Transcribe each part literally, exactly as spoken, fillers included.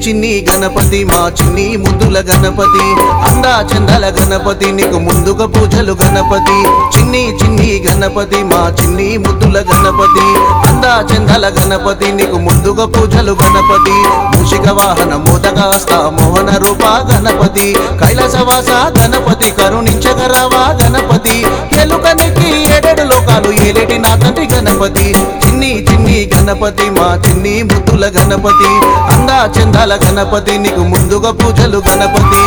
చిన్ని గణపతి మా చిన్ని ముద్దుల గణపతి అందా చందాల గణపతి నీకు ముందుగా పూజలు గణపతి చిన్ని చిన్ని గణపతి మా చిన్ని ముద్దుల గణపతి అందా చందాల గణపతి నీకు ముందుగా పూజలు గణపతి మూషిక వాహన మోదగాస్త మోహన రూప గణపతి కైలాసవాస గణపతి కరుణించగరావా గణపతి ఎలుకనికి ఏడేడు లోకాలు ఏలేటి నా తండ్రి గణపతి చిన్ని చిన్ని గణపతి మా చిన్ని ముద్దుల గణపతి అందా చందాల గణపతి నీకు ముందుగా పూజలు గణపతి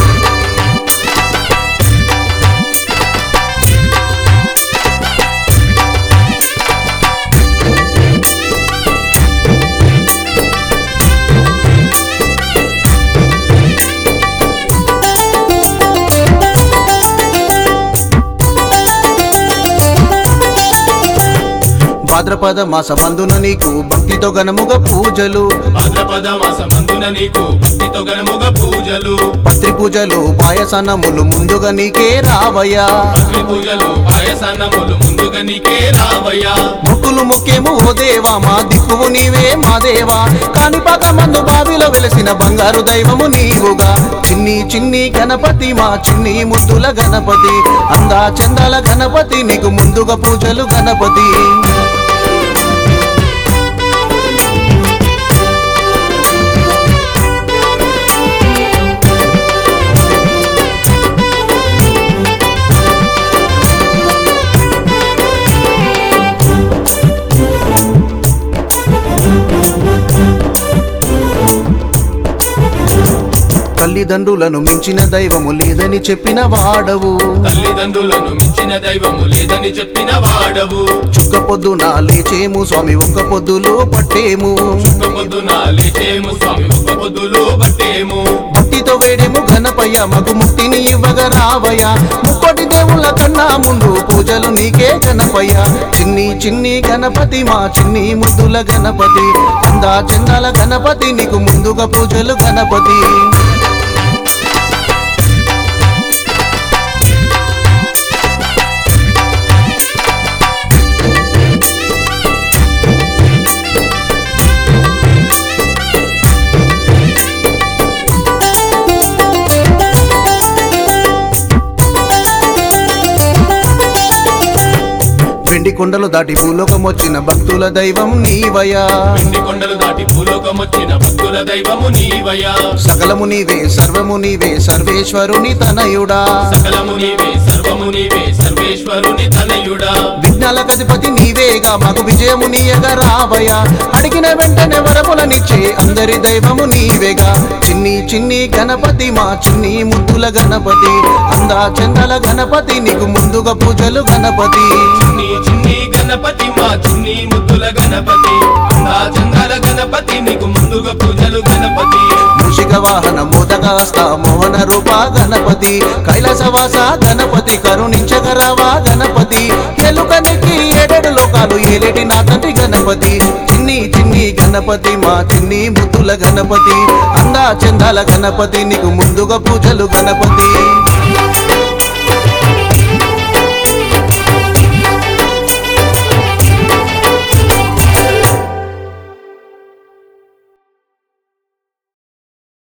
భాద్రపద మాస మందున నీకు భక్తితో గణముగా పూజలు భాద్రపద మాస మందున నీకు భక్తితో గణముగా పూజలు పత్రి పూజలు పాయసనములు ముందుగా నీకే రావయ్యా పత్రి పూజలు పాయసనములు ముందుగా నీకే రావయ్యా మొక్కులు మొక్కేము ఓ దేవా మా దిక్కువు నీవే మా దేవా కాణిపాక మందు బావిలో వెలసిన బంగారు దైవము నీవుగా చిన్ని చిన్ని గణపతి మా చిన్ని ముద్దుల గణపతి అందా చందాల గణపతి నీకు ముందుగా పూజలు గణపతి తల్లిదండ్రులను మించిన దైవము లేదని చెప్పిన వాడవు తల్లిదండ్రులను మించిన దైవము లేదని చెప్పిన వాడవు చుక్క పొద్దున లేచేము స్వామి ఒక్క పొద్దులో పట్టేము చుక్క పొద్దున లేచేము స్వామి ఒక్క పొద్దులో పట్టేము భక్తితో వేడేము గణపయ్య మగు ముక్తిని ఇవ్వగా రావయ్య ముక్కోటి దేవుళ్ళ కన్నా ముందు పూజలు నీకే గణపయ్య చిన్ని చిన్ని గణపతి మా చిన్ని ముద్దుల గణపతి అందా చందాల గణపతి నీకు ముందుగా పూజలు గణపతి వెండి కొండలు దాటి భూలోకం వచ్చిన భక్తుల దైవం నీవయ్యా వెండి కొండలు దాటి భూలోకం వచ్చిన భక్తుల దైవము నీవయ్యా సకలము నీవే సర్వము నీవే సర్వేశ్వరుని తనయుడా సకలము నీవే సర్వము నీవే సర్వేశ్వరుని తనయుడా విఘ్నాల గణపతి నీవేగా మాకు విజయము నీయగా రావయ్యా అడిగిన వెంటనే వరములనిచ్చే అందరి దైవము నీవేగా చిన్ని చిన్ని గణపతి మా చిన్ని ముద్దుల గణపతి అందా చందల గణపతి నీకు ముందుగా పూజలు గణపతి చిన్ని చిన్ని గణపతి మా చిన్ని ముద్దుల గణపతి అందా చందాల గణపతి నీకు ముందుగా పూజలు గణపతి మూషిక వాహన మోదగాస్త మోహన రూప గణపతి కైలాసవాస గణపతి కరుణించగరావా గణపతి ఎలుకనికి ఏడేడు లోకాలు ఏలేటి నా తండ్రి గణపతి చిన్ని చిన్ని గణపతి మా చిన్ని ముద్దుల గణపతి అందా చందాల గణపతి నీకు ముందుగా పూజలు గణపతి